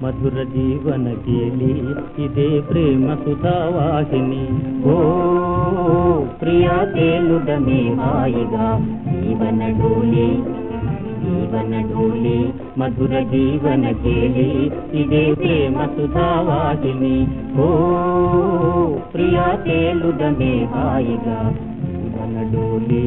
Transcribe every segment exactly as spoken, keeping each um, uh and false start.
మధుర జీవన కేలి ఇదే ప్రేమ సుధావాహిని. ఓ ప్రియా తేలుదమే హాయిగా జీవన డోలి జీవన డోలి మధుర జీవన కేలి ఇదే ప్రేమ సుధావాహిని. ఓ ప్రియా తేలుదమే హాయిగా జీవన డోలి.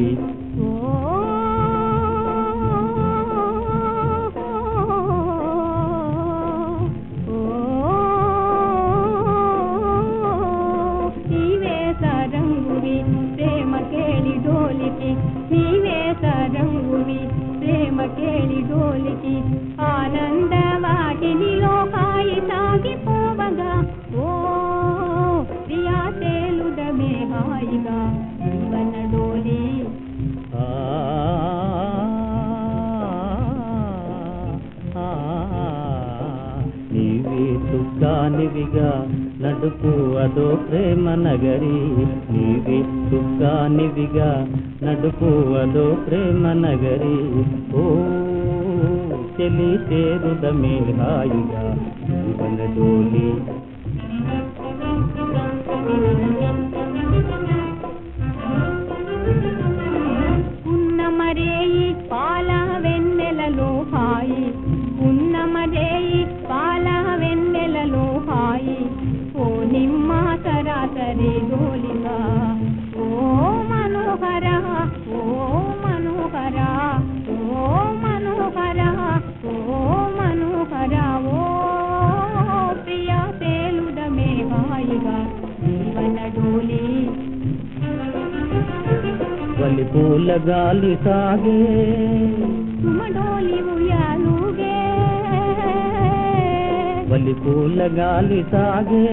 ప్రేమ కేళి డోలికి నీవే సరంగువి ప్రేమ కేళి డోలికి ఆనంద వాటినిలో హాయి సాగిపోవగా. ఓ ప్రియా తేలుదమే హాయిగా జీవన డోలి. నీవే సుఖానివిగా నడుపు అదో ప్రేమ నగరి. నీవే సుఖానివిగా నడుపు అదో ప్రేమ నగరి. ఓ చెలి చేరుదమే హాయిగా జీవన డోలి. ఉన్నమరేయి పాల వెన్నెలలో హాయి ఉన్నమరేయి పాల వెన్నెలలో హాయి. ఓ నిమ్మ సరాసరి డోలిగా ఓ మనోహర ఓ మనోహర ఓ మనోహర ఓ మనోహర. ఓ ప్రియా తేలుదమే హాయిగా జీవన డోలి. వలి పూల గాలి సాగే సుమడోలి ఉయ్యాలుగే వలి పూల గాలి సాగే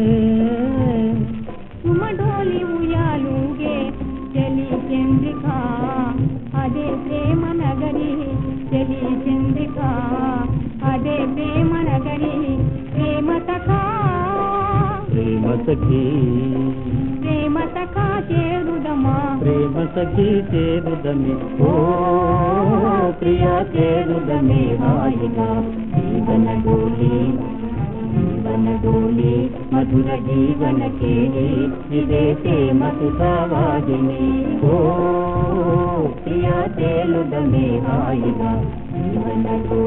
సుమడోలి ఉయ్యాలుగే. చలి చంద్రిక అదే ప్రేమ నగరి చలి చంద్రిక అదే ప్రేమ నగరి. ప్రేమ సఖా ప్రేమ సఖీ ప్రేమ సఖా చేరుదమా ప్రేమ సఖీ చేరుదమే. ఓ ప్రియా చేరుదమే హాయిగా జీవన డోలి జీవన డోలి మధుర జీవన కేలి ఇదే ప్రేమ సుధావాహిని. ఓ ప్రియా తేలుదమే హాయిగా జీవన డోలి.